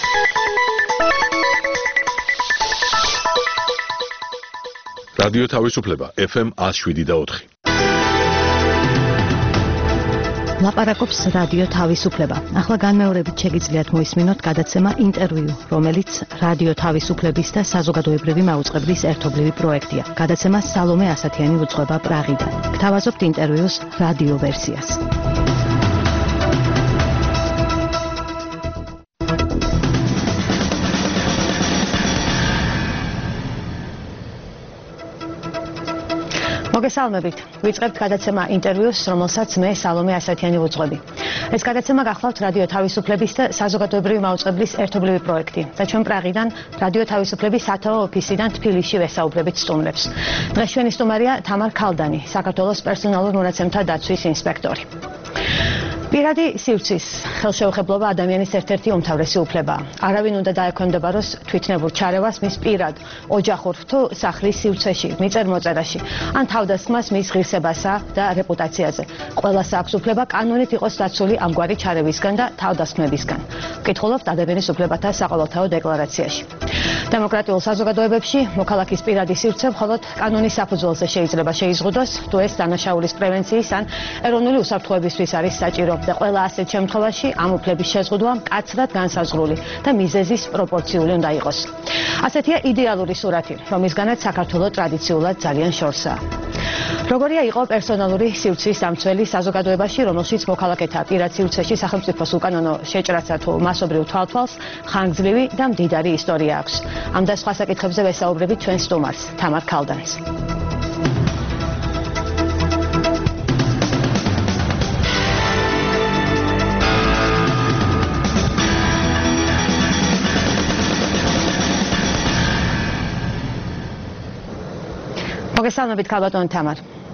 რადიო თავისუფლება FM 107.4. ლაპარაკობს რადიო თავისუფლება. ახლა განმეორებით შეგიძლიათ მოისმინოთ გადაცემა ინტერვიუ, რომელიც რადიო თავისუფლების და საზოგადოებრივი მაუწყებლის ერთობლივი პროექტია. გადაცემა სალომე ასათიანი უძღვება პრაღიდან. გთავაზობთ ინტერვიუს რადიო ვერსიას. მოგესალმებით. ვიწყებთ გადაცემა ინტერვიუს, რომელსაც მე სალომე ასათიანი ვუძღვები. ეს გადაცემა გახლავთ რადიო თავისუფლების და საზოგადოებრივი მაუწყებლის ერთობლივი პროექტი და ჩვენ პრაღიდან რადიო თავისუფლების სათაო ოფისიდან თბილისში ვესაუბრებით სტუმრებს. დღეს ჩვენი სტუმარია თამარ ქალდანი, საქართველოს პერსონალურ მონაცემთა დაცვის ინსპექტორი. პირადი სივრცის ხელშეუხებლობა ადამიანის ერთ-ერთი უმთავრესი უფლებაა. არავინ უნდა დაექვემდებაროს თვითნებურ ჩარევას მის პირად, ოჯახურ თუ სახლის სივრცეში, მიწერ-მოწერაში, ან თავდასხმას მის ღირსებასა და რეპუტაციაზე. ყველას აქვს უფლება კანონით იყოს დაცული ამგვარი ჩარევისგან და თავდასხმებისგან. ვკითხულობთ ადამიანის უფლებათა საყოველთაო დეკლარაციაში. დემოკრატიულ საზოგადოებებში მოქალაქის პირადი სივრცე მხოლოდ კანონის საფუძველზე შეიძლება შეიზღუდოს, თუ ეს დანაშაულის პრევენციის ან ეროვნული უსაფრთხოებისთვის არის საჭირო. და ყველა ასეთ შემთხვევაში ამ უფლების შეზღუდვა მკაცრად განსაზღვრული და მიზეზის პროპორციული უნდა იყოს. ასეთია იდეალური სურათი, რომლისგანაც საქართველოს ტრადიციულად ძალიან შორსაა. როგორია იყო პერსონალური სივრცის დამცველი საზოგადოებაში, რომელშიც მოქალაქეთა პირად სივრცეში სახელმწიფოს უკანონო შეჭრაცა თუ მასობრივ თვალთვალს ხანგრძლივი და მდიდარი ისტორია აქვს. ამ და სხვა საკითხებზე ვესაუბრებით ჩვენ სტუმარს, თამარ ქალდანს. მოგესალმებით ქალბატონ თამარ.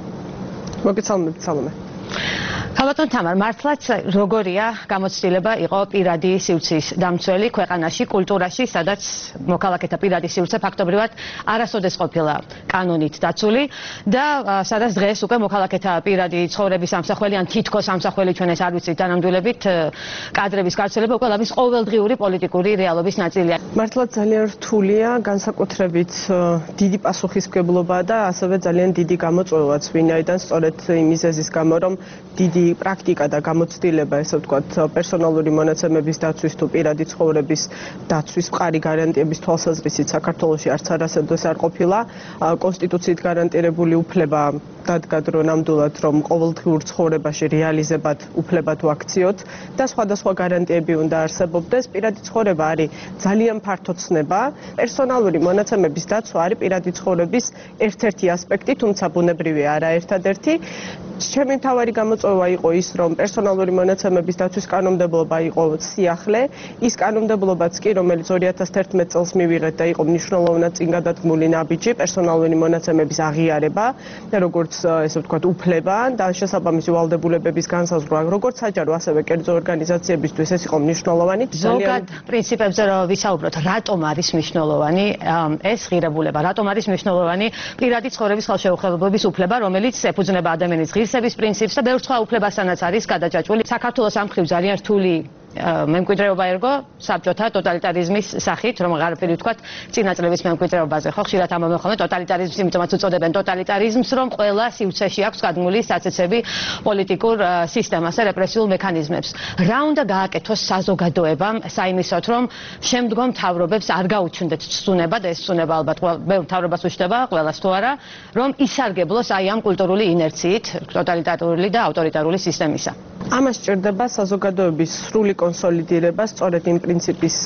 მოგესალმებით სალომე. ქალბატონ თამარ, მართლაც როგორია გამოცდილება იყო პირადი სივრცის დამცველი ქვეყანაში, კულტურაში, სადაც მოქალაქეთა პირადი სივრცე ფაქტობრივად არასოდეს ყოფილა კანონით დაცული და სადაც დღეს უკვე მოქალაქეთა პირადი ცხოვრების ამსახველი ან თითქოს ამსახველი ჩვენ ეს არ ვიცით თანამდებობით კადრების გავრცელება უკვე ლამის ყოველდღიური პოლიტიკური რეალობის ნაწილია. მართლაც ძალიან რთულია, განსაკუთრებით დიდი პასუხისმგებლობა და ასევე ძალიან დიდი გამოწვევაც, ვინაიდან სწორედ იმ მიზეზის გამო, რომ დიდი პრაქტიკა და გამოცდილება, ესე ვთქვათ, პერსონალური მონაცემების დაცვის თუ პირადი ცხოვრების დაცვის მყარი გარანტიების თვალსაზრისით საქართველოში არც არასოდეს არ ყოფილა. კონსტიტუციით გარანტირებული უფლება დადგა დრო ნამდვილად, რომ ყოველდღიურ ცხოვრებაში რეალიზებად უფლება თუ აქციოთ და სხვადასხვა გარანტიები უნდა არსებობდეს. პირადი ცხოვრება არის ძალიან ფართო ცნება. პერსონალური მონაცემების დაცვა არის პირადი ცხოვრების ერთ-ერთი ასპექტი, თუმცა ბუნებრივი არა ერთადერთი. ჩემი მთავარი გამოწვევა იყო ის, რომ პერსონალური მონაცემების დაცვის კანონმდებლობა იყო სიახლე. ის კანონმდებლობაც კი, რომელიც 2011 წელს მივიღეთ და იყო მნიშვნელოვნად წინ გადადგმული ნაბიჯი პერსონალური მონაცემების აღიარება, როგორც ესე ვთქვათ, უფლება და შესაბამისი ვალდებულებების განსაზღვრა, როგორც საჯარო, ასევე კერძო ორგანიზაციებისთვის ეს იყო მნიშვნელოვანი. ზოგად პრინციპებზე რომ ვისაუბროთ, რატომ არის მნიშვნელოვანი ეს ღირებულება, რატომ არის მნიშვნელოვანი პირადი ცხოვრების ხელშეუხებლობის უფლება, რომელიც ეფუძნება ადამიანის ღირსების პრინციპს და ბევრ სხვა უფლებასთანაც არის გადაჭაჭული. საქართველოს ამ მხრივ ძალიან რთული მემკვიდრეობა ერგო საბჭოთა ტოტალიტარიზმის სახით, რომ აღარაფერი ვთქვათ, წინა წლების მემკვიდრეობაზე, ხო, ხშირად ამბობენ ხოლმე ტოტალიტარიზმს, იმიტომაც უწოდებენ ტოტალიტარიზმს, რომ ყველა სივრცეში აქვს გადმული საცეცები პოლიტიკურ სისტემას და რეპრესიულ მექანიზმებს. რა უნდა გააკეთოს საზოგადოებამ საიმისოთ, რომ შემდგომ მთავრობებს არ გაუჩნდეთ ცუნება და ეს ცუნება ალბათ ბევრ მთავრობას უშდება, ყველას თუ არა, რომ ისარგებლოს აი ამ კულტურული ინერციით ტოტალიტარული და ავტორიტარული სისტემისა. ამას სჭირდება საზოგადოების სრული კონსოლიდირება სწორედ იმ პრინციპის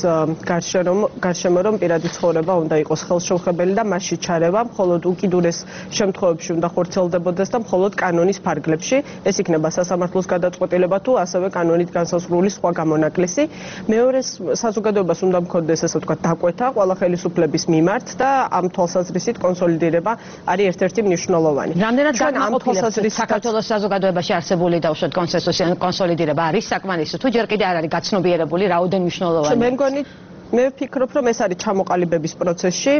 გარშემო, რომ პირადი ცხოვრება უნდა იყოს ხელშეუხებელი და მასში ჩარევა მხოლოდ უკიდურეს შემთხვევებში უნდა ხორციელდებოდეს და მხოლოდ კანონის ფარგლებში. ეს იქნება სასამართლოს გადაწყვეტილება თუ ასევე კანონით განსაზღვრული სხვა გამონაკლისი. მეორე, საზოგადოებას უნდა მქონდეს, ესე ვთქვათ, დაკვეთა ყველა ხელისუფლების მიმართ და ამ თვალსაზრისით კონსოლიდირება არის ერთ-ერთი მნიშვნელოვანი. რამდენად განმაყოფილებს საქართველოს საზოგადოებაში არსებული და უშუალოდ კონსენსუსი კონსოლიდირება არის საკმარისი თუ ჯერ კიდე არ არის გაცნობიერებული რაოდენ მნიშვნელოვანი. მე მგონი მე ვფიქრობ, რომ ეს არის ჩამოყალიბების პროცესში,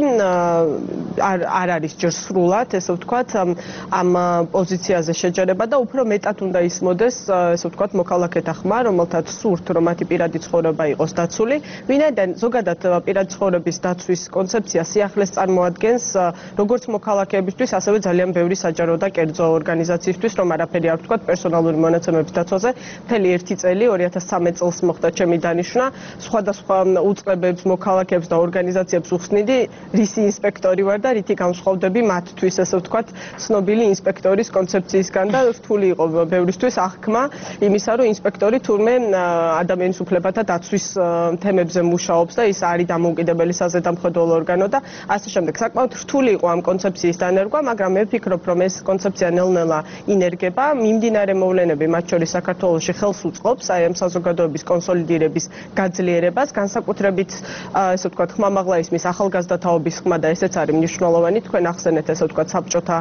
არ არის ჯერ სრულად, ესე ვთქვათ, ამ პოზიციაზე შეჯერება და უფრო მეტად უნდა ისმოდეს, ესე ვთქვათ, მოქალაქეთა ხმა, რომელთაც სურთ, რომ მათი პირადი ცხოვრება იყოს დაცული. ვინაიდან ზოგადად პირადი ცხოვრების დაცვის კონცეფცია სიახლეს წარმოადგენს როგორც მოქალაქეებისთვის, ასევე ძალიან ბევრი საჯარო და კერძო ორგანიზაციისთვის, რომ არაფერი არ ვთქვათ პერსონალური მონაცემების დაცვაზე. მთელი 1 წელი 2013 წელს მოხდა ჩემი დანიშვნა, სხვადასხვა უწყებებს, მოქალაქეებს და ორგანიზაციებს უხსნიდი, რისი ინსპექტორი ვარ და რითი განსხვავდები მათთვის, ესე ვთქვათ, ცნობილი ინსპექტორის კონცეფციისგან და რთული იყო ბევრისთვის აღქმა იმისა, რომ ინსპექტორი თურმე ადამიანის უფლებათა დაცვის თემებზე მუშაობს და ის არის დამოუკიდებელი საზედამხედველო ორგანო და ასე შემდეგ. საკმაოდ რთული იყო ამ კონცეფციის დანერგვა, მაგრამ მე ვფიქრობ, რომ ეს კონცეფცია ნელ-ნელა ინერგება, მიმდინარე მოვლენები, მათ შორის საქართველოში ხელს უწყობს აი ამ საზოგადოების კონსოლიდირების გაძლიერებას, განსაკუთრებით ესე ვთქვათ, ხმამაღლა ისმის ახალგაზრდათაობის ხმა და ესეც არის მნიშვნელოვანი. თქვენ ახსენეთ, ესე ვთქვათ, საბჭოთა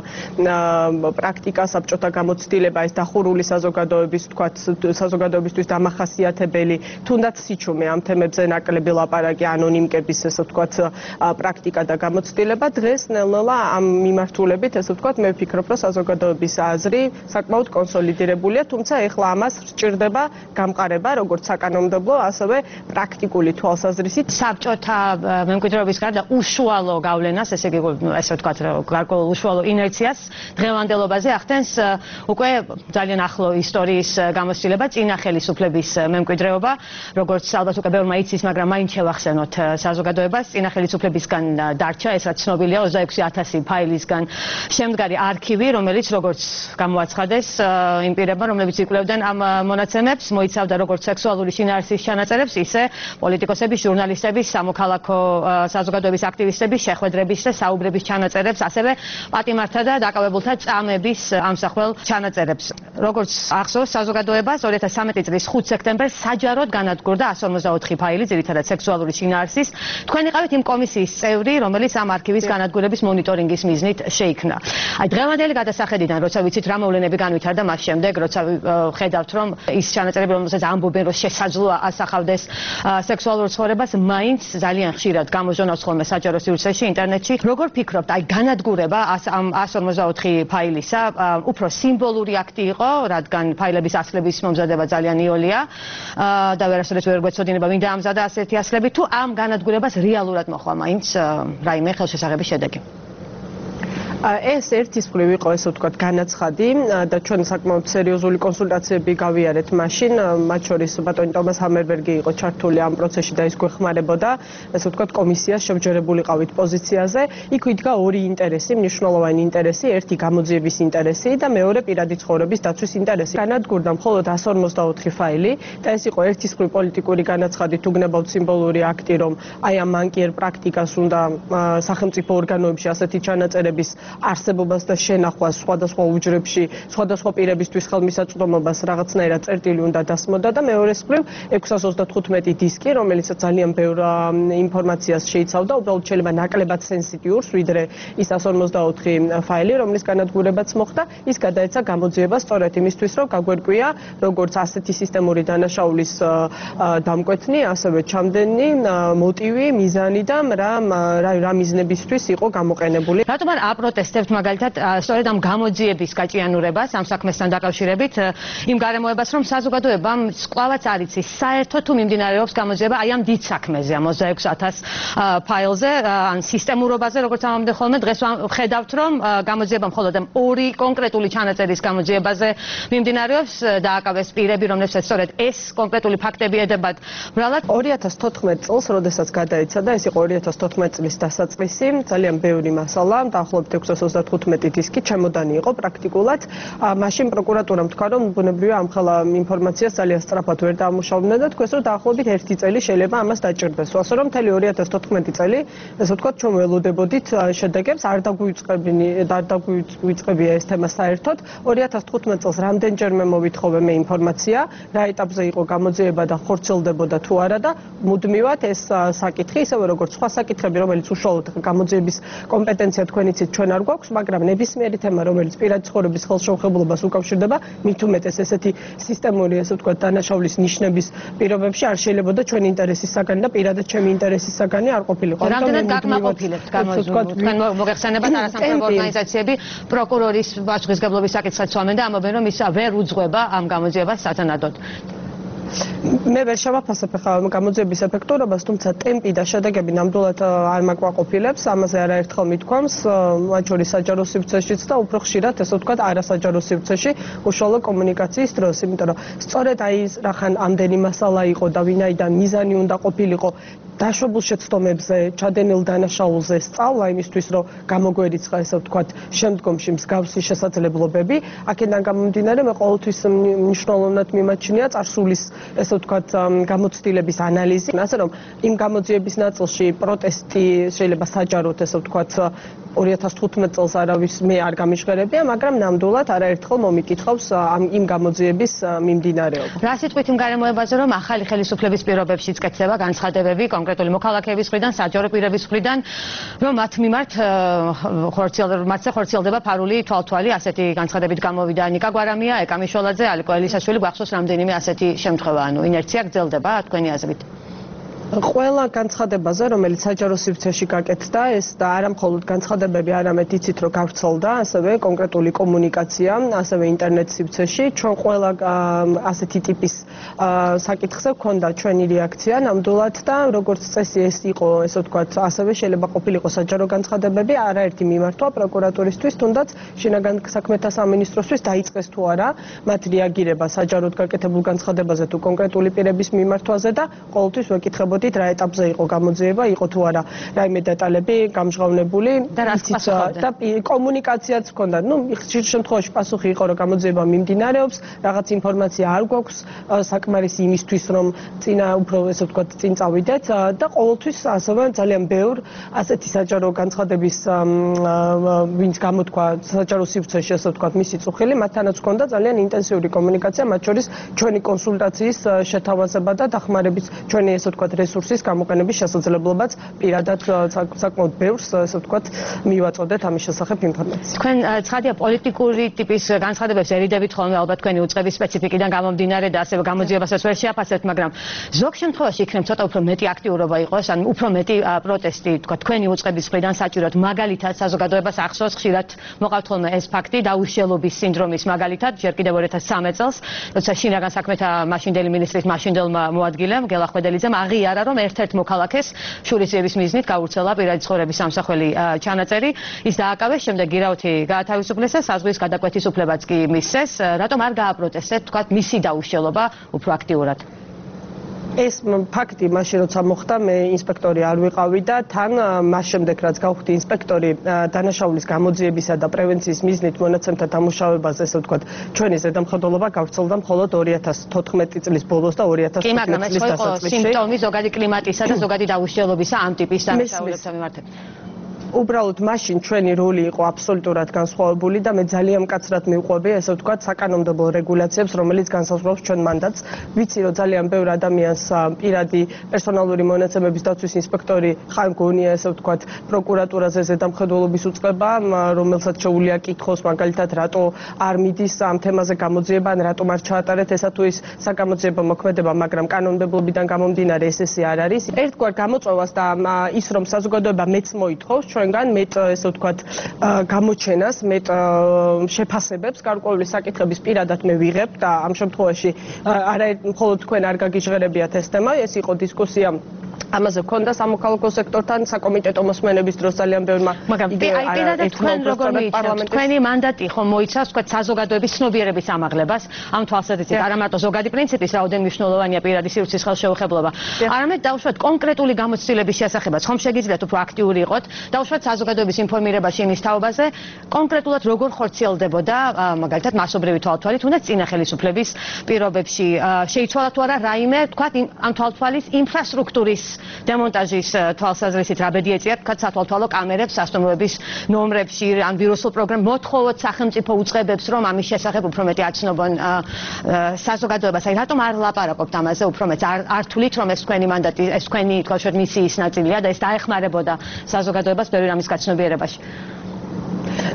პრაქტიკა, საბჭოთა გამოცდილება, ეს დახურული საზოგადოების, ვთქვათ, საზოგადოებისთვის დამახასიათებელი, თუნდაც სიჩუმე ამ თემებზე ნაკლები ლაპარაკი, ანონიმკების, ესე ვთქვათ, პრაქტიკა და გამოცდილება. დღეს ნელ-ნელა ამ მიმართულებით, ესე ვთქვათ, მე ვფიქრობ, რომ საზოგადოების აზრი საკმაოდ კონსოლიდირებულია, თუმცა ეხლა ამას სჭირდება გამყარება, როგორც საკანონმდებლო, ასევე პრაქტიკული თვალსაზრისით. საბჭოთა მემკვიდრეობის გარდა უშუალო გავლენას, ესე იგი, ესე ვთქვათ, გარკვეულ უშუალო ინერციას დღევანდელობაზე ახდენს უკვე ძალიან ახლო ისტორიის გამოცდილება წინა ხელისუფლების მემკვიდრეობა, როგორც ალბათ უკვე ბევრმა იცის, მაგრამ მაინც შევახსენოთ საზოგადოებას, წინა ხელისუფლებისგან დარჩა, ეს რაც ცნობილია 26000 ფაილისგან შემდგარი არქივი, რომელიც როგორც გამოაცხადეს იმ პირებმა, რომლებიც იკვლევდნენ ამ მონაცემებს, მოიცავდა როგორც სექსუალური შინაარსის ჩანაწერებს, ისე პოლიტიკოსების, ჟურნალისტების, სამოქალაქო საზოგადოების აქტივისტების შეხვედრების და საუბრების ჩანაწერებს, ასევე პატიმართა და დაკავებულთა წამების ამსახველ ჩანაწერებს. როგორც ახსოვს საზოგადოებას 2013 წლის 5 სექტემბერს საჯაროდ განადგურდა 154 ფაილი, ძირითადად სექსუალური შინაარსის. თქვენ იყავით იმ კომისიის წევრი, რომელიც ამ არქივის განადგურების მონიტორინგის მიზნით შეიქმნა. აი დღევანდელი გადასახედიდან, როცა ვიცით რა მოვლენები განვითარდა მას შემდეგ, როცა ხედავთ, რომ ის ჩანაწერები, რომელსაც ამბობენ, რომ შესაძლოა ასახავდეს სექსუალურ ცხოვრებას, მაინც ძალიან ხშირად გამოჟონავს ხოლმე საჯარო სივრცეში, ინტერნეტში. როგორ ფიქრობთ, აი განადგურება ამ 154 ფაილისა უფრო სიმბოლური აქტი იყო, რადგან ფაილების ასლების მომზადება ძალიან იოლია და ვერასოდეს ვერ გვეცოდინება ვინ დაამზადა ასეთი ასლები, თუ ამ განადგურებას რეალურად მოხდა მაინც რაიმე ხელშესაღების შედეგი. ეს ერთის მხრივ იყო, ესე ვთქვათ, განაცხადი და ჩვენ საკმაოდ სერიოზული კონსულტაციები გავიარეთ მაშინ, მათ შორის ბატონი ტომას ჰამერბერგი იყო ჩართული ამ პროცესში და ის გვეხმარებოდა, ესე ვთქვათ, კომისიას შემჯერებულიყავით პოზიციაზე. იქ იდგა ორი ინტერესი, მნიშვნელოვანი ინტერესი, ერთი გამოძიების ინტერესი და მეორე პირადი ცხოვრების დაცვის ინტერესი. განადგურდა მხოლოდ 154 ფაილი და ეს იყო ერთის მხრივ პოლიტიკური განაცხადი, თუ გნებავთ სიმბოლური აქტი, რომ აი ამ მანკიერ პრაქტიკას უნდა სახელმწიფო ორგანოებში ასეთი ჩანაწერების არსებობას და შენახვას სხვადასხვა უჯრებში, სხვადასხვა პირებისთვის ხელმისაწვდომობას რაღაცნაირად წერტილი უნდა დასმოდა და მეორეს მხრივ 635 დისკი, რომელიც ძალიან ბევრ ინფორმაციას შეიცავდა, უბრალოდ შეიძლება ნაკლებად სენსიტიურს, ვიდრე ის 154 ფაილი, რომლის განადგურებაც მოხდა, ის გადაეცა გამოძიებას სწორედ იმისთვის, რომ გაგვერკვია, როგორც ასეთი სისტემური დანაშაულის დამკვეთნი, ასევე ჩამდენი მოტივი, მიზანი და რა მიზნებისთვის იყო გამოყენებული. რატომ არ აპროტესტებთ მაგალითად სწორედ ამ გამოძიების გაჭიანურებას ამ საქმესთან დაკავშირებით, იმ გარემოებას, რომ საზოგადოებამ სკვლავაც არ იცის, საერთოდ თუ მიმდინარეობს გამოძიება აი ამ დიდ საქმეზე, ამ 26000 ფაილზე, ან სისტემურობაზე, როგორც ამბობენ ხოლმე, დღეს ხედავთ, რომ გამოძიება მხოლოდ ამ ორი კონკრეტული ჩანაწერის გამოძიებაზე მიმდინარეობს, დააკავეს პირები, რომლებსაც სწორედ ეს კონკრეტული ფაქტები ედებათ. ბრალად 2014 წელს, როდესაც გადაეცა და ეს იყო 2014 წლის დასაწყისი, ძალიან ბევრი მასალა, დაახლოებით 635 დისკი ჩემოდანი იყო პრაქტიკულად. მაშინ პროკურატურამ თქვა, რომ ბუნებრივია ამ ხელა ინფორმაციას ძალიან სწრაფად ვერ დაამუშავებდნენ და თქვეს, რომ დაახლოებით 1 წელი შეიძლება ამას დაჭირდეს. ასე რომ მთელი 2014 წელი, ესე ვთქვათ, ჩვენ ველოდებოდით შედეგებს, არ დაგვიწყებია ეს თემა საერთოდ. 2015 წელს რამდენჯერმე მოვითხოვე მე ინფორმაცია, რა ეტაპზე იყო გამოძიება და ხორცელდებოდა თუ არა და მუდმივად ეს საკითხი, ისევე როგორც სხვა საკითხები, რომელიც უშუალოდ გამოძიების კომპეტენცია თქვენ იცით, ჩვენ არ არ გვაქვს, მაგრამ ნებისმიერი თემა, რომელიც პირადი ცხოვრების ხელშეუხებლობას უკავშირდება, მით უმეტეს ესეთი სისტემური, ასე ვთქვათ, დანაშაულის ნიშნების პირობებში არ შეიძლება ჩვენი ინტერესის საგანი და პირადად ჩემი ინტერესის საგანი არ ყოფილიყო. რამდენად გაკმაყოფილებთ თქვენ მოგეხსენებათ არასამთავრობო ორგანიზაციები პროკურორის პასუხისგებლობის საკითხებს ვამენ და ამბობენ, რომ ის ვერ უძღვება ამ გამოძიებას სათანადოდ. მე ვერ შევაფასებ ხა გამოძიების ეფექტურობას, თუმცა ტემპი და შედეგები ნამდვილად არ მაკვაყოფილებს, ამაზე არაერთხელ მithქვამს, მათ შორის საჯარო სივრცეშიც და უფრო ხშირად, ესე ვთქვათ, არასაჯარო სივრცეში უშუალო კომუნიკაციის დროს, იმიტომ რომ სწორედ აი ეს რახან ამდენი მასალა იყო და ვინაიდან მიზანი უნდა ყოფილიყო დაშვებულ შეცდომებზე, ჩადენილ დანაშაულზე სწავლა იმისთვის, რომ გამოგვერიცხა, ესე ვთქვათ, შემდგომში მსგავსი შესაძლებლობები, აქედან გამომდინარე, მე ყოველთვის მნიშვნელოვნად მიმაჩნია წარსულის, ესე ვთქვათ, გამოცდილების ანალიზი, ასე რომ იმ გამოძიების ნაწილში პროტესტი შეიძლება საჯაროდ, ესე ვთქვათ, 2015 წელს არავის მე არ გამიჟღერებია, მაგრამ ნამდვილად არაერთხელ მომიკითხავს იმ გამოძიების მიმდინარეობა. რა სიტყვით იმ გარემოებაზე, რომ ახალი ხელისუფლების პირობებშიც კეთდება განცხადებები კონკრეტული მოქალაქეების მხრიდან, საჯარო პირების მხრიდან, რომ მათ მიმართ მათზე ხორციელდება ფარული თვალთვალი, ასეთი განცხადებით გამოვიდა ნიკა გვარამია, ეკა მიშველაძე, ალიკო ელისაშვილი, გვახსოვს რამდენიმე ასეთი შემთხვევა, ანუ ინერცია გრძელდება თქვენი აზრით. ყველა განცხადებაზე, რომელიც საჯარო სივრცეში გაკეთდა, ეს და არა მხოლოდ განცხადებები, არამედ იცით, რომ გავრცელდა, ასევე კონკრეტული კომუნიკაცია, ასევე ინტერნეტ სივრცეში, ჩვენ ყველა ასეთი ტიპის საკითხზე გვქონდა ჩვენი რეაქცია, ნამდვილად და როგორც წესი ეს იყო, ესე ვთქვათ, ასევე შეიძლება ყოფილიყო საჯარო განცხადებები, არაერთი მიმართვა პროკურატურისთვის, თუნდაც შინაგან საქმეთა სამინისტროსთვის დაიწყეს თუ არა მათ რეაგირება საჯაროდ გაკეთებულ განცხადებაზე თუ კონკრეტული პირების მიმართვაზე და ყოველთვის ვეკითხებოდი რა ეტაპზე იყო გამოძიება, იყო თუ არა რაიმე დეტალები გამჟღავნებული და კომუნიკაციაც ჰქონდა. ნუ ხშირ შემთხვევაში პასუხი იყო, რომ გამოძიება მიმდინარეობს, რაღაც ინფორმაცია არ გვაქვს საკმარისი იმისთვის, რომ წინა უფრო ესე ვთქვათ, წინ წავიდეთ და ყოველთვის ასევე ძალიან ბევრ ასეთი საჯარო განცხადების ვინც გამოთქვა საჯარო სივრცეში, ესე ვთქვათ, მისი წუხილი, მათთანაც ჰქონდა ძალიან ინტენსიური კომუნიკაცია, მათ შორის ჩვენი კონსულტაციის შეთავაზება და დახმარების ჩვენი ესე ვთქვათ რესურსის გამოყენების შესაძლებლობაც პირადად საკმაოდ ბევრს, ასე ვთქვათ, მივაწოდეთ ამის შესახებ ინფორმაცია. თქვენ ცხადია პოლიტიკური ტიპის განცხადებებს ერიდებით ხოლმე ალბათ თქვენი უწყების სპეციფიკიდან გამომდინარე და ასევე გამოძიებასაც ვერ შეაფასებთ, მაგრამ ზოგ შემთხვევაში იქნებ ცოტა უფრო მეტი აქტიურობა იყოს, ან უფრო მეტი პროტესტი, თქვა თქვენი უწყების მხრიდან საჭიროდ, მაგალითად საზოგადოებას ახსოვს ხშირად მოყავთ ხოლმე ეს ფაქტი დაუშლილობის სინდრომის მაგალითად, ჯერ კიდევ 2013 წელს, როცა შინაგან საქმეთა მაშინდელი მინისტრის მაშინდელმა მოადგილემ გელა ხვედელიძემ აღიარა, რომ ერთ-ერთ მოქალაქეს შურისძიების მიზნით გაურცელა პირადი ცხოვრების სამსახველი ჩანაწერი, ის დააკავეს, შემდეგ გირაოთი გაათავისუფლეს და საზღვის გადაკვეთის უფლებაც კი მისცეს, რატომ არ გააპროტესტეთ, თქვათ, მისი დაუშლილობა უფრო აქტიურად? ეს ფაქტი მაშინ როცა მოხდა, მე ინსპექტორი არ ვიყავი და თან მას შემდეგ რაც გავხდი ინსპექტორი დანაშაულის გამოძიებისა და პრევენციის მიზნით მონაცემთა დამუშავებაზე, ესე ვთქვათ, ჩვენი ზედამხედველობა გავრცელდა მხოლოდ 2014 წლის ბოლოს და 2015 წლის დასაწყისში. სიმპტომი ზოგადი კლიმატისა და ზოგადი დაუშლილობისა ამ ტიპის დანაშაულებთან მიმართებით. უბრალოდ მაშინ ჩვენი როლი იყო აბსოლუტურად განსხვავებული და მე ძალიან მკაცრად მივყვები, ესე ვთქვათ, საკანონმდებლო რეგულაციებს, რომელიც განსაზღვრავს ჩვენ მანდატს. ვიცი, რომ ძალიან ბევრ ადამიანს პირადი პერსონალური მონაცემების დაცვის ინსპექტორი ხან გონია, ესე ვთქვათ, პროკურატურაზე ზედამხედველობის უწყება, რომელსაც შეუძლია კითხოს, მაგალითად, რატო არ მიდის ამ თემაზე გამოძიება, ან რატომ არ ჩაატარეთ ესა თუ ის საგამოძიებო მოქმედება, მაგრამ კანონმდებლობიდან გამომდინარე ეს არ არის. ერთგვარ გამოწვევას და ის რომ საზოგადოება მეც მოითხოვს ჩვენგან მეტ ესე ვთქვათ გამოჩენას, მეტ შეფასებებს გარკვეული საკითხების პირადად მე ვიღებ და ამ შემთხვევაში არა მხოლოდ თქვენ არ გაგიჟღერებიათ ეს თემა, ეს იყო დისკუსია ამაზე ქონდა სამოქალაქო სექტორთან საკომიტეტო მოსმენების დროს ძალიან ბევრმა მაგრამ პირადად თქვენ როგორ მიიცავთ თქვენი მანდატი ხომ მოიცავს თქვა საზოგადოების ცნობიერების ამაღლებას ამ თვალსაზრისით არა მარტო ზოგადი პრინციპის რაოდენ მნიშვნელოვანია პირადი სივრცის ხელშეუხებლობა არამედ დაუშვათ კონკრეტული გამოცდილების შესახებაც ხომ შეგიძლიათ უფრო აქტიური იყოთ დაუშვათ საზოგადოების ინფორმირებაში იმის თაობაზე კონკრეტულად როგორ ხორციელდებოდა მაგალითად მასობრივი თვალთვალით თუნდაც წინა ხელისუფლების პირობებში შეიცვალა თუ არა რაიმე თქვა ამ თვალთვალის ინფრასტრუქტურის დემონტაჟის თვალსაზრისით რა ბედი ეწიათ თქვა სათვალთვალო კამერებს სასტუმროების ნომრებში ან ვირუსულ პროგრამ მოთხოვოთ სახელმწიფო უწყებებს რომ ამის შესახებ უფრო მეტი აცნობონ საზოგადოებას აი რატომ არ ლაპარაკობთ ამაზე უფრო მეტ არ თulit რომ ეს თქვენი მანდატი ეს თქვენი თქვა მისიის ნაწილია და ეს დაეხმარებოდა საზოგადოებას ბევრი რამის გაცნობიერებაში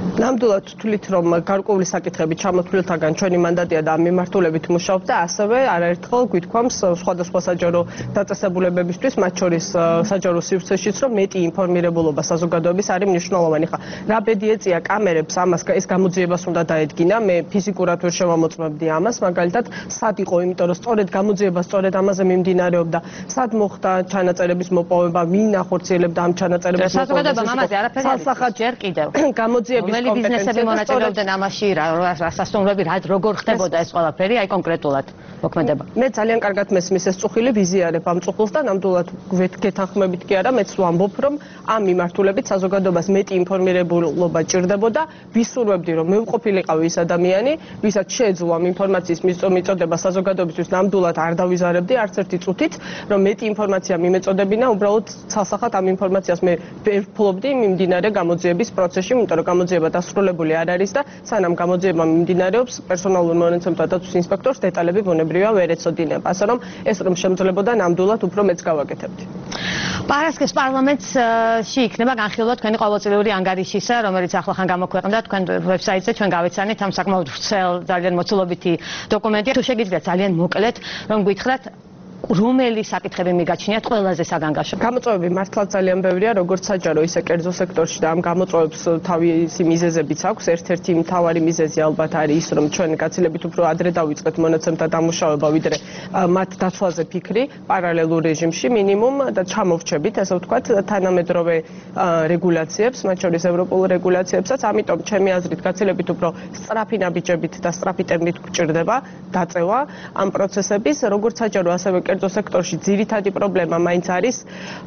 ნამდვილად თვლით, რომ გარკვეული საკითხები ჩამოთვლილთაგან ჩვენი მანდატია და ამ მიმართულებით მუშაობთ და ასევე არაერთხელ გვითქვამს სხვადასხვა საჯარო დაწესებულებებისთვის, მათ შორის საჯარო სივრცეშიც, რომ მეტი ინფორმირებულობა საზოგადოების არის მნიშვნელოვანი. ხა რა ბედი ეწია კამერებს, ამას ეს გამოძიებას უნდა დაედგინა. მე ფიზიკურად ვერ შევამოწმებდი ამას, მაგალითად, სად იყო, იმიტომ რომ სწორედ გამოძიება სწორედ ამაზე მიმდინარეობდა, სად მოხდა ჩანაწერების მოპოვება, ვინ ახორციელებდა ამ ჩანაწერების მოპოვებას. საზოგადოებამ ამაზე არაფერი არ იცის ჯერ კიდევ. გამოძიების ბიზნესები მონაწილეობდნენ ამაში, რასასტუმრები, როგორ ხდებოდა ეს ყველაფერი, აი კონკრეტულად მოქმედება. მე ძალიან კარგად მესმის ეს წუხილი ვიზიარებ ამ წუხილს და ნამდვილად გეთანხმებით კი არა, მეც ვამბობ, რომ ამ მიმართულებით საზოგადოებას მეტი ინფორმირებულობა ჭირდებოდა. ვისურვებდი, რომ მე ვყოფილიყავი ის ადამიანი, ვისაც შეეძლო ამ ინფორმაციის მიწოდება საზოგადოებისთვის, ნამდვილად არ დავიზარებდი არც ერთი წუთით, რომ მეტი ინფორმაცია მიმეწოდებინა, უბრალოდ ცალსახად ამ ინფორმაციას მე ვერ ვფლობდი მიმდინარე გამოძიების პროცესში, იმიტომ რომ გამოძიება დასრულებული არ არის და სანამ გამოძიება მიმდინარეობს, პერსონალურ მონაცემთა დაცვის ინსპექტორს დეტალები ბუნებრივია ვერ ეცოდინება. ასე რომ ეს რომ შემძლეობდა ნამდვილად უფრო მეც გავაკეთებდი. პარასკევს პარლამენტში იქნება განხილვა თქვენი ყოველწლიური ანგარიშისა, რომელიც ახლახან გამოქვეყნდა თქვენ ვებსაიტზე, ჩვენ გავეცანით ამ საკმაოდ ვრცელ, ძალიან მოცულობითი დოკუმენტია. თუ შეგიძლიათ ძალიან მოკლედ რომ გითხრათ რომელი საკითხები მიგაჩნიათ ყველაზე საგანგაშო? გამოწვევები მართლაც ძალიან ბევრია, როგორც საჯარო, ისე კერძო სექტორში და ამ გამოწვევებს თავისი მიზეზებიც აქვს. ერთ-ერთი მთავარი მიზეზი ალბათ არის ის, რომ ჩვენ გაცილებით უფრო ადრე დავიწყეთ მონაცემთა დამუშავება, ვიდრე მათ დაცვაზე ფიქრი, პარალელურ რეჟიმში მინიმუმ და ჩამოვრჩებით, ასე ვთქვათ, თანამედროვე რეგულაციებს, მათ შორის ევროპულ რეგულაციებსაც. ამიტომ ჩემი აზრით გაცილებით უფრო სწრაფი ნაბიჯებით და სწრაფი ტერმინით გვჭირდება დაწევა ამ პროცესების, როგორც საჯარო, ასევე კერძო სექტორში ძირითადი პრობლემა მაინც არის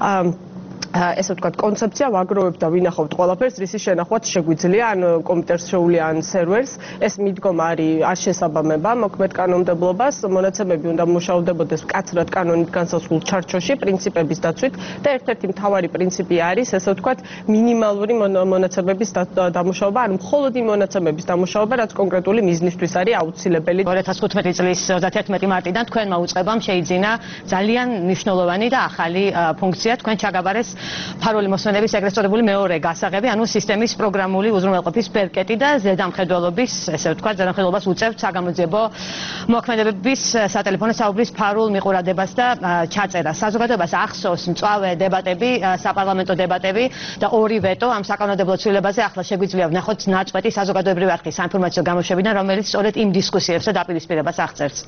ესე ვთქვათ, კონცეფცია ვაგროვებთ და ვინახავთ ყველაფერს, რისი შენახვაც შეგვიძლია, ან კომპიუტერს შეუვლია, ან სერვერს. ეს მიდგომა არ შესაბამება მოქმედ კანონმდებლობას, მონაცემები უნდა მუშავდებოდეს მკაცრად კანონით განსაზღვრულ ჩარჩოში, პრინციპების დაცვით და ერთ-ერთი მთავარი პრინციპი არის, ესე ვთქვათ, მინიმალური მონაცემების დამუშავება, ან მხოლოდ იმ მონაცემების დამუშავება, რაც კონკრეტული მიზნისთვის არის აუცილებელი. 2015 წლის 31 მარტიდან თქვენმა უწყებამ შეიძინა ძალიან მნიშვნელოვანი და ახალი ფუნქცია, თქვენ ჩაგაბარეს ფარული მოსმენების ეგრეთ წოდებული მეორე გასაღები, ანუ სისტემის პროგრამული უზრუნველყოფის პერკეტი და ზედამხედველობის, ესე ვთქვათ, ზედამხედველობას უწევთ საგამოძიებო მოქმედებების სატელეფონო საუბრის ფარულ მიყურადებას და ჩაწერას. საზოგადოებას ახსოვს მწვავე დებატები, საპარლამენტო დებატები და ორი ვეტო ამ საკანონმდებლო ცვლილებაზე. ახლა შეგვიძლია ვნახოთ ნაწყვეტი საზოგადოებრივი არხის საინფორმაციო გამოშვებიდან, რომელიც სწორედ იმ დისკუსიებს და დაპირისპირებას აღწერს.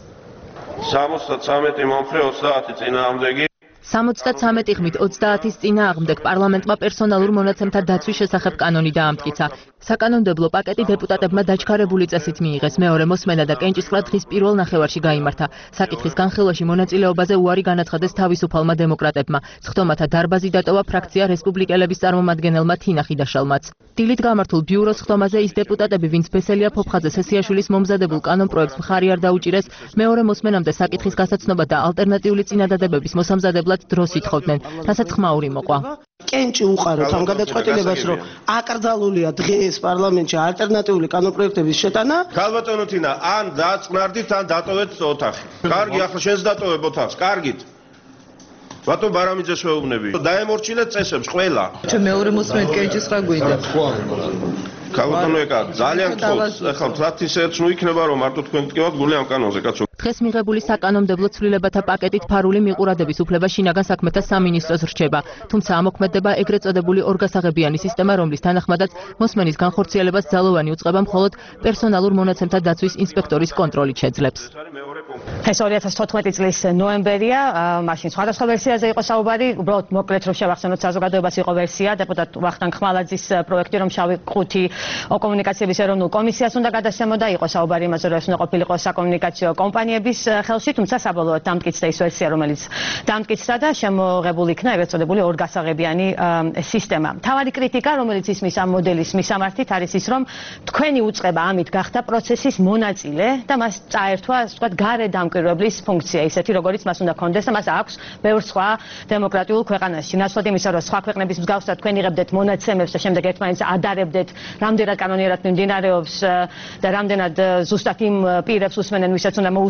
73 მომხრე 30 წინააღმდეგი 73 ხმით 30-ის წინააღმდეგ პარლამენტმა პერსონალურ მონაცემთა დაცვის შესახებ კანონი დაამტკიცა. საკანონმდებლო პაკეტი დეპუტატებმა დაჩქარებული წესით მიიღეს. მეორე მოსმენა და კენჭისყრა დღის პირველ ნახევარში გაიმართა. საკითხის განხილვაში მონაწილეობაზე უარი განაცხადეს თავისუფალმა დემოკრატებმა. სხდომათა დარბაზი დატოვა ფრაქცია რესპუბლიკელების წარმომადგენელმა თინა ხიდაშალმაც. დილით გამართულ ბიუროს სხდომაზე ის დეპუტატები, ვინც ბესელია ფოფხაძე სესიაშვილის მომზადებულ კანონპროექტს მხარი არ დაუჭირეს, მეორე მოსმენამდე საკითხის გასაცნობა და ალტერნატიული წინადადებების მოსამზადებლად დროს ითხოვდნენ, რასაც ხმაური მოყვა. კენჭი უყაროთ ამ გადაწყვეტილებას, რომ აკრძალულია დღეს პარლამენტში ალტერნატიული კანონპროექტების შეტანა. ქალბატონო თინა, ან დაწყნარდით, ან დატოვეთ ოთახი. კარგი, ახლა შენს დატოვებ ოთახს, კარგით. ბატონ ბარამიძეს ვეუბნები. დაემორჩილეთ წესებს ყველა. ჩვენ მეორე მოსმენით კენჭისყრა გვინდა. ქალბატონო ეკა, ძალიან გთხოვთ, ახლა მთლად ისეც ნუ იქნება, რომ მარტო თქვენ გტკივათ გული ამ კანონზე, კაცო. დღეს მიღებული საკანონმდებლო ცვლილებათა პაკეტით ფარული მიყურადების უფლება შინაგან საქმეთა სამინისტროს რჩება. თუმცა ამოქმედება ეგრეთ წოდებული ორგასაღებიანი სისტემა, რომლის თანახმადაც მოსმენის განხორციელებას ძალოვანი უწყება მხოლოდ პერსონალურ მონაცემთა დაცვის ინსპექტორის კონტროლით შეძლებს. ეს 2014 წლის ნოემბერია, მაშინ სხვადასხვა ვერსიაზე იყო საუბარი, უბრალოდ მოკლედ რომ შევახსენოთ საზოგადოებას იყო ვერსია, დეპუტატ ვახტანგ ხმალაძის პროექტი, რომ შავი ყუთი კომუნიკაციების ეროვნულ კომისიას უნდა გადასცემოდა, იყო საუბარი იმაზე, რომ ეს უნდა ყოფილიყო საკომუნიკაციო კომპანიების ხელში, თუმცა საბოლოოდ დამტკიცდა ის ვერსია, რომელიც დამტკიცდა და შემოღებული იქნა ეგრეთ წოდებული ორგასაღებიანი სისტემა. მთავარი კრიტიკა, რომელიც ისმის ამ მოდელის მისამართით, არის ის, რომ თქვენი უწყება ამით გახდა პროცესის მონაწილე და მას წაერთვა, ასე ვთქვათ, გარე დამკვირვებლის ფუნქცია, ისეთი როგორიც მას უნდა კონდეს და მას აქვს ბევრ სხვა დემოკრატიულ ქვეყანაში. ნაცვლად იმისა, რომ სხვა ქვეყნების მსგავსად თქვენ იღებდეთ მონაცემებს და შემდეგ ერთმანეთს ადარებდეთ, რამდენად კანონიერად მიმდინარეობს და რამდენად ზუსტად იმ პირებს უსმენენ, ვისაც უნდა მოუსმენონ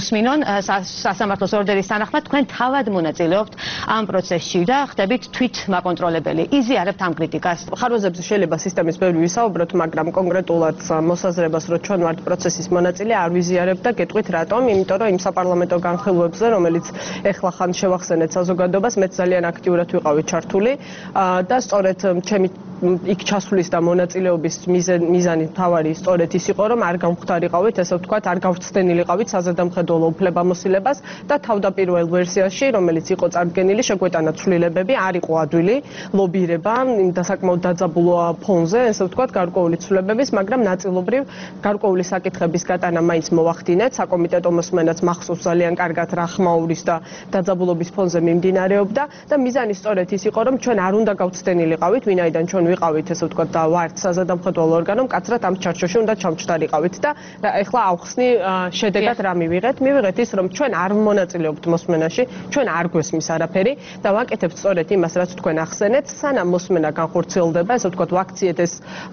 მუსმინონ სასამართლოს ორდერის თანახმად თქვენ თავად მონაწილეობთ ამ პროცესში და ხდებით თვით მაკონტროლებელი. იზიარებთ ამ კრიტიკას. ხარვაზებზე შეიძლება სისტემის ბევრი ვისაუბროთ, მაგრამ კონკრეტულად მოსაზრებას, რომ ჩვენ ვართ პროცესის მონაწილე, არ ვიზიარებთ და გეტყვით რატომ? იმიტომ რომ იმ საპარლამენტო განხილვებზე, რომელიც ეხლა ხან შევახსენეთ საზოგადოებას, მეც ძალიან აქტიურად ვიყავი ჩართული და სწორედ ჩემი იქ ჩასვლის და მონაწილეობის მიზანი თავარი სწორედ ის იყო, რომ არ გამختარიყავით, ესე ვთქვათ, არ გავხსნილიყავით საზედამხედველო უფლებამოსილებას და თავდაპირველ ვერსიაში, რომელიც იყო წარდგენილი, შეგვეტანა ცვლილებები, არ იყო ადვილი ლობირება და საკმაოდ დაძაბულო ფონზე, ესე ვთქვათ, გარკვეული ცვლილებების, მაგრამ ნაწილობრივ გარკვეული საკითხების გატანა მაინც მოვახდინეთ, საკომიტეტო მოსმენაც მახსოვს ძალიან კარგად რა ხმაურის და დაძაბულობის ფონზე მიმდინარეობდა და მიზანი სწორედ ის იყო, რომ ჩვენ არ უნდა გავხსნილიყავით, ვინაიდან ჩვენ ვიყავით, ესე ვთქვათ, და ვართ საზედამხედველო ორგანო, მკაცრად ამ ჩარჩოში უნდა ჩამჩნდარიყავით და ეხლა ავხსნი შედეგად რა მივიღეთ? მივიღეთ ის, რომ ჩვენ არ მონაწილეობთ მოსმენაში, ჩვენ არ გვესმის არაფერი და ვაკეთებთ სწორედ იმას, რაც თქვენ ახსენეთ, სანამ მოსმენა განხორციელდება, ესე ვთქვათ, ვაქციეთ ეს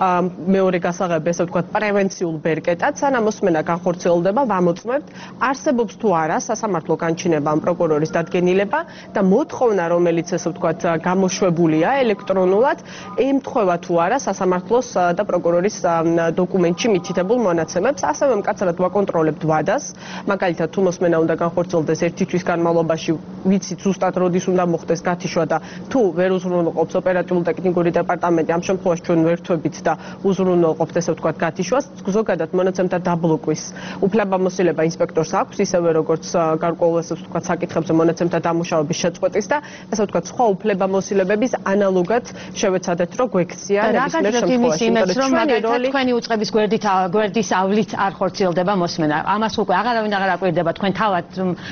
მეორე გასაღები, ესე ვთქვათ, პრევენციულ ბერკეტად, სანამ მოსმენა განხორციელდება, ვამოწმებთ, არსებობს თუ არა სასამართლო განჩინება ამ პროკურორის დადგენილება და მოთხოვნა, რომელიც ესე ვთქვათ, გამოშვებულია ელექტრონულად, ემთხვევა თუ არა სასამართლოს და პროკურორის დოკუმენტში მითითებულ მონაცემებს, ასევე მკაცრად ვაკონტროლებთ ვადას, მაგალითად თუ მოსმენა უნდა განხორციელდეს 1 თვის განმავლობაში, ვიცით ზუსტად როდის უნდა მოხდეს გათიშვა და თუ ვერ უზრუნველყოფს ოპერატიულ-ტექნიკური დეპარტამენტი, ამ შემთხვევაში ჩვენ ვერთვებით და უზრუნველყოფთ, ესე ვთქვათ, გათიშვას, ზოგადად მონაცემთა დაბლოკვის უფლებამოსილება ინსპექტორს აქვს, ისევე როგორც გარკვეულ, ესე ვთქვათ, საკითხებზე მონაცემთა დამუშავების შეწყვეტის და ესე ვთქვათ, სხვა უფლებამოსილებების ანალოგად შევეცადეთ, რომ გვექცია ნებისმიერ შემთხვევაში. რომ მაგალითად თქვენი უწყების გვერდის ავლით არ ხორციელდება მოსმენა. ამას უკვე აღარავინ აღარ აკვირდება თქვენ თავად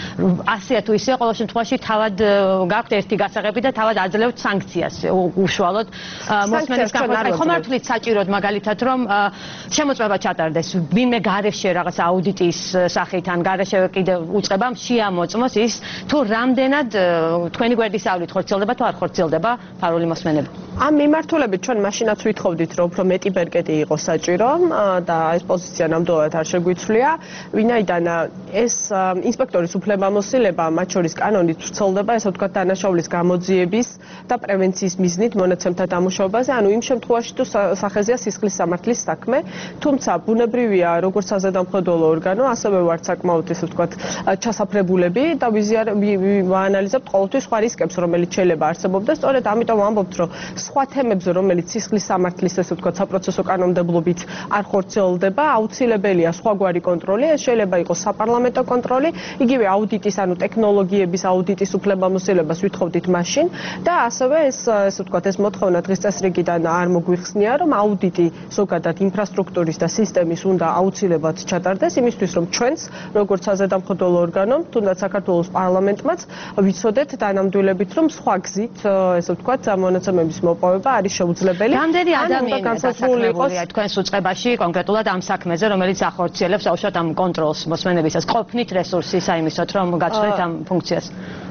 ასეა თუ ისე ყოველ შემთხვევაში თავად გაქვთ ერთი გასაღები და თავად აძლევთ სანქციას უშუალოდ მოსმენის განხორციელებას. ხომ არ თვლით საჭიროდ მაგალითად რომ შემოწმება ჩატარდეს ვინმე გარეშე რაღაც აუდიტის სახით ან გარეშე კიდე უწყებამ შეამოწმოს ის თუ რამდენად თქვენი გვერდის ავლით ხორციელდება თუ არ ხორციელდება ფარული მოსმენები. ამ მიმართულებით ჩვენ მაშინაც ვითხოვდით, რომ უფრო მეტი ბერკეტი იყოს საჭირო და ეს პოზიცია ნამდვილად არ შეგვიცვლია, ვინაიდან ეს ინსპექტორის უფლებამოსილება მათ შორის კანონით ვრცელდება, ესე ვთქვათ, დანაშაულის გამოძიების და პრევენციის მიზნით მონაცემთა დამუშავებაზე, ანუ იმ შემთხვევაში თუ სახეზეა სისხლის სამართლის საქმე, თუმცა ბუნებრივია, როგორც საზედამხედველო ორგანო, ასევე ვართ საკმაოდ, ესე ვთქვათ, ჩასაფრებულები და ვაანალიზებთ ყოველთვის სხვა რისკებს, რომელიც შეიძლება არსებობდეს, სწორედ ამიტომ ვამბობთ, რომ სხვა თემებზე, რომელიც სისხლის სამართლის, ესე ვთქვათ, საპროცესო კანონმდებლობით არ ხორციელდება, აუცილებელია სხვაგვარი კონტროლი, ეს შეიძლება იყოს საპარლამენტო კონტროლი, იგივე აუდიტის, ანუ ტექნოლოგიების აუდიტის უფლებამოსილებას ვითხოვდით მაშინ და ასევე ესე ვთქვათ, ეს მოთხოვნა დღის წესრიგიდან არ მოგვიხსნია, რომ აუდიტი ზოგადად ინფრასტრუქტურის და სისტემის უნდა აუცილებლად ჩატარდეს, იმისთვის რომ ჩვენც, როგორც საზედამხედველო ორგანომ, თუნდაც საქართველოს პარლამენტმაც ვიცოდეთ დანამდვილებით, რომ სხვა გზით, ესე ვთქვათ, მონაცემების მოპოვება არის შეუძლებელი. რამდენი ადამიანი გასაქმებულია თქვენს უწყებაში კონკრეტულად ამ საქმეზე, რომელიც ახორციელებს აუშვათ ამ კონტროლს მოსმენებისას? ყოფნით რესურსი საიმისოთ, რომ გაწყვეტთ ამ ფუნქციას?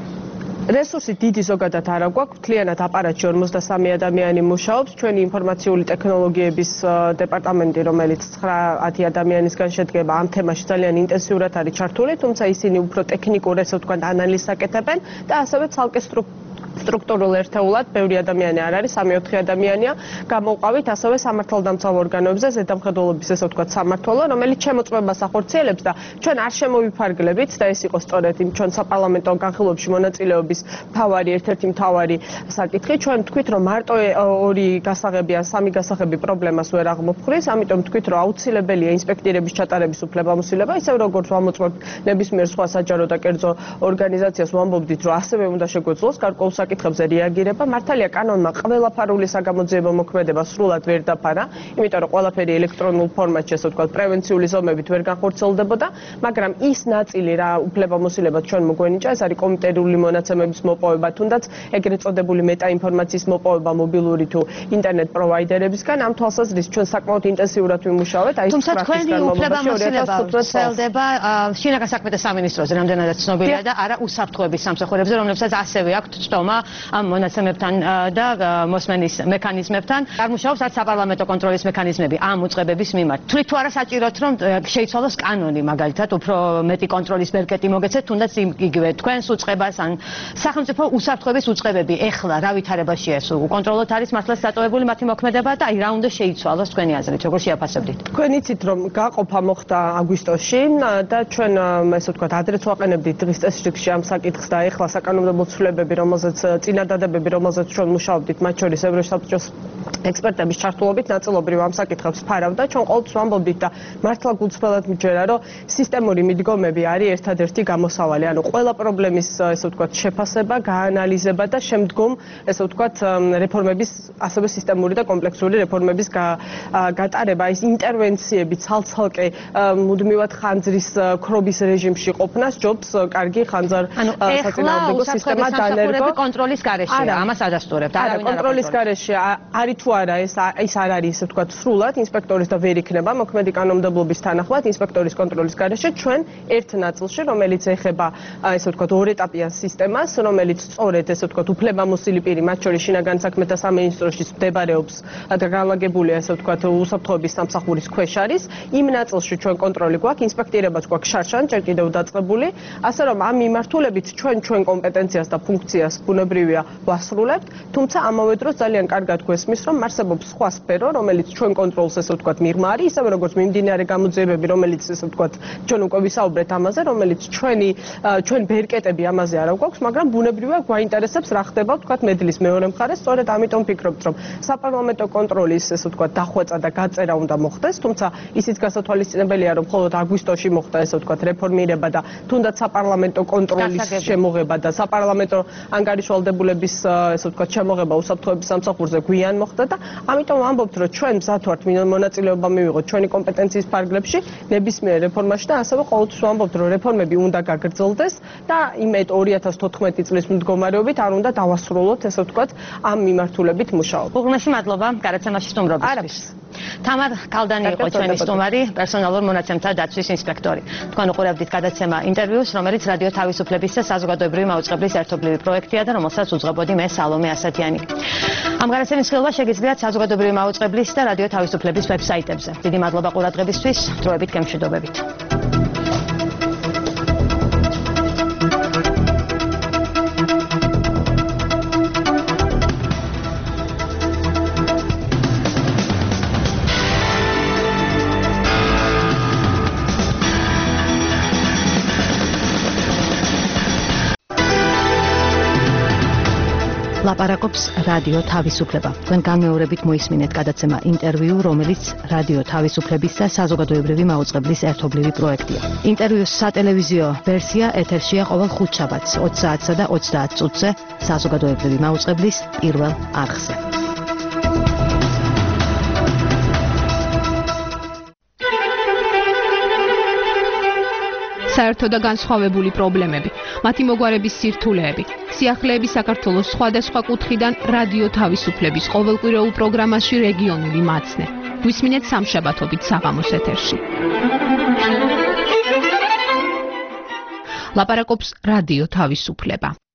რესურსი დიდი ზოგადად არ აგვაქვს, მთლიანად აპარატში 53 ადამიანი მუშაობს, ჩვენი ინფორმაციული ტექნოლოგიების დეპარტამენტი, რომელიც 9-10 ადამიანისგან შედგება, ამ თემაში ძალიან ინტენსიურად არის ჩართული, თუმცა ისინი უფრო ტექნიკურ, ესე ვთქვათ, ანალიზს აკეთებენ და ასევე ცალკე სტრუქტურულ ერთეულად ბევრი ადამიანი არ არის, 3-4 ადამიანია, გამოვყავით ასევე სამართალდამცავ ორგანოებზე, ზედამხედველობის, ესე ვთქვათ, სამმართველო, რომელიც შემოწმებას ახორციელებს და ჩვენ არ შემოვიფარგლებით და ეს იყო სწორედ იმ ჩვენ საპარლამენტო განხილვებში მონაწილეობის ერთ-ერთი მთავარი საკითხი. ჩვენ თქვით, რომ მარტო 2 გასაღები ან 3 გასაღები პრობლემას ვერ აღმოფხრის, ამიტომ თქვით, რომ აუცილებელია ინსპექტირების ჩატარების უფლებამოსილება, ისე როგორც ვამოწმებთ ნებისმიერ სხვა საჯარო და კერძო ორგანიზაციას ვამბობდით, რომ ასევე უნდა შეგვეძლოს გარკვეულ საკითხებზე რეაგირება. მართალია კანონმა ყველა ფარული საგამოძიებო მოქმედება სრულად ვერ დაფარა, იმიტომ რომ ყველაფერი ელექტრონულ ფორმატში, ასე ვთქვათ, პრევენციული ზომებით ვერ განხორციელდებოდა, მაგრამ ის ნაწილი რა უფლებამოსილება ჩვენ მოგვენიჭა, ეს არის კომპიუტერული მონაცემების მოპოვება, თუნდაც ეგრეთ წოდებული მეტაინფორმაციის მოპოვება მობილური თუ ინტერნეტ პროვაიდერებისგან. ამ თვალსაზრისით ჩვენ საკმაოდ ინტენსიურად ვიმუშავეთ. თუმცა თქვენი უფლებამოსილება ვრცელდება შინაგან საქმეთა სამინისტროზე, რამდენადაც ცნობილია და არა უსაფრთხოების სამსახურებზე, რომლებსაც ასევე აქვთ წვდომა რეფორმა ამ მონაცემებთან და მოსმენის მექანიზმებთან. არ მუშაობს არც საპარლამენტო კონტროლის მექანიზმები ამ უწყებების მიმართ. თვლით თუ არა საჭიროთ რომ შეიცვალოს კანონი, მაგალითად, უფრო მეტი კონტროლის ბერკეტი მოგეცეთ, თუნდაც იგივე თქვენს უწყებას ან სახელმწიფო უსაფრთხოების უწყებები ეხლა რა ვითარებაშია ეს უკონტროლოდ არის მართლაც დატოვებული მათი მოქმედება და აი რა უნდა შეიცვალოს თქვენი აზრით, როგორ შეაფასებდით? თქვენ იცით რომ გაყოფა მოხდა აგვისტოში და ჩვენ ესე ვთქვათ ადრეც ვაყენებდით დღის წესრიგში ამ საკითხს და ეხლა საკანონმდებლო ცვლილებები, რომელზეც წინადადებები, რომელზეც ჩვენ მუშაობდით, მათ შორის ევროსაბჭოს ექსპერტების ჩართულობით ნაწილობრივ ამ საკითხებს ფარავდა. ჩვენ ყოველთვის ვამბობდით და მართლა გულწრფელად მჯერა, რომ სისტემური მიდგომები არის ერთადერთი გამოსავალი. ანუ ყველა პრობლემის ესე ვთქვათ შეფასება, გაანალიზება და შემდგომ ესე ვთქვათ რეფორმების, ასევე სისტემური და კომპლექსური რეფორმების გატარება, ის ინტერვენციები ცალ-ცალკე მუდმივად ხანძრის ქრობის რეჟიმში ყოფნა სჯობს კარგი საწინააღმდეგო სისტემა დანერგო კონტროლის გარეშეა. ამას ადასტურებთ. არა, კონტროლის გარეშე არის თუ არა ეს არ არის ესე ვთქვათ სრულად ინსპექტორის და ვერ იქნება მოქმედი კანონმდებლობის თანახმად ინსპექტორის კონტროლის გარეშე ჩვენ ერთ ნაწილში, რომელიც ეხება ესე ვთქვათ ორეტაპიან სისტემას, რომელიც სწორედ ესე ვთქვათ უფლებამოსილი პირი, მათ შორის შინაგან საქმეთა სამინისტროში მდებარეობს და განლაგებულია ესე ვთქვათ უსაფრთხოების სამსახურის ქვეშ არის. იმ ნაწილში ჩვენ კონტროლი გვაქვს, ინსპექტირებაც გვაქვს შარშან, ჯერ კიდევ დაწყებული, ასე რომ ამ მიმართულებით ჩვენ კომპეტენციას და ფუნქციას ბუნებრივია ვასრულებთ, თუმცა ამავე დროს ძალიან კარგად გვესმის, რომ არსებობს სხვა სფერო, რომელიც ჩვენ კონტროლს ესე ვთქვათ მიღმა არის, ისევე როგორც მიმდინარე გამოძიებები, რომელიც ესე ვთქვათ ჩვენ უკვე ვისაუბრეთ ამაზე, რომელიც ჩვენ ბერკეტები ამაზე არ გვაქვს, მაგრამ ბუნებრივია გვაინტერესებს რა ხდება ვთქვათ მედლის მეორე მხარეს, სწორედ ამიტომ ვფიქრობთ, რომ საპარლამენტო კონტროლის ესე ვთქვათ დახვეწა და გაწერა უნდა მოხდეს, თუმცა ისიც გასათვალისწინებელია, რომ მხოლოდ აგვისტოში მოხდა ესე ვთქვათ რეფორმირება და თუნდაც საპარლამენტო კონტროლის შემოღება და საპარლამენტო ანგარიშვალდებულების ესე ვთქვათ შემოღება უსაფრთხოების სამსახურზე გვიან მოხდა და ამიტომ ვამბობთ, რომ ჩვენ მზად ვართ მონაწილეობა მივიღოთ ჩვენი კომპეტენციის ფარგლებში ნებისმიერ რეფორმაში და ასევე ყოველთვის ვამბობთ, რომ რეფორმები უნდა გაგრძელდეს და იმედ 2014 წლის მდგომარეობით არ უნდა დავასრულოთ ესე ვთქვათ ამ მიმართულებით მუშაობა. უღრმესი მადლობა გადაცემაში სტუმრობისთვის. თამარ კალდანი იყო ჩვენი სტუმარი, პერსონალურ მონაცემთა დაცვის ინსპექტორი. თქვენ უყურებდით გადაცემა ინტერვიუს, რომელიც რადიო თავისუფლების და საზოგადოებრივი მაუწყებლის ერთობლივი პროექტია და რომელსაც უძღვებოდი მე სალომე ასათიანი. ამ გადაცემის ხილვა შეგიძლიათ საზოგადოებრივი მაუწყებლის და რადიო თავისუფლების ვებსაიტებზე. დიდი მადლობა ყურადღებისთვის, დროებით გემშვიდობებით. ლაპარაკობს რადიო თავისუფლება. თქვენ განმეორებით მოისმინეთ გადაცემა ინტერვიუ, რომელიც რადიო თავისუფლების და საზოგადოებრივი მაუწყებლის ერთობლივი პროექტია. ინტერვიუს სატელევიზიო ვერსია ეთერშია ყოველ ხუთშაბათს 20 საათსა და 30 წუთზე საზოგადოებრივი მაუწყებლის პირველ არხზე. საერთო და განსხვავებული პრობლემები, მათი მოგვარების სირთულეები, სიახლეები საქართველოს სხვადასხვა კუთხიდან რადიო თავისუფლების ყოველკვირეულ პროგრამაში რეგიონული მაცნე. გვისმინეთ სამშაბათობით საღამოს ეთერში. ლაპარაკობს რადიო თავისუფლება.